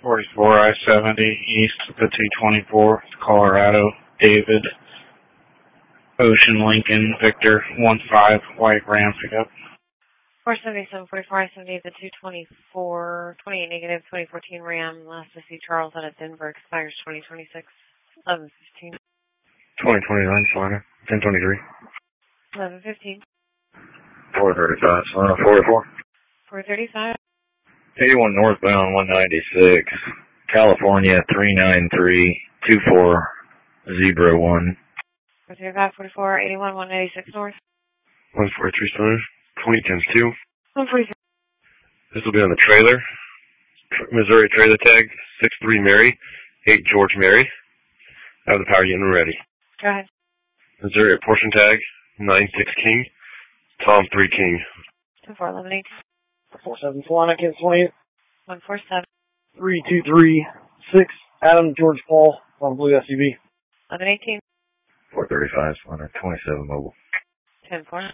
44 I-70 east of the 224, Colorado, David, Ocean, Lincoln, Victor, 1-5, white Ram pickup. 477, 44 I-70, the 224, 28 negative, 2014 Ram, last to see Charles out of Denver, expires 2026, 11:15. 2029, Solana, 1023. 11:15. 435, Solana, 44. 435. 81 northbound, 196, California, 393-2401. 435, 44, 81, 196 north. 143 Solana, 20 times 2. 146. This will be on the trailer. Missouri trailer tag, 63 Mary, 8 George Mary. I have the power unit ready. Go ahead. Missouri portion tag, 96 King, Tom 3 King. 2411 47 Solana, Kansas 28. 147. 3236, Adam George Paul on Blue SUV. 1118. 435, Solana, 27 mobile. 10-4.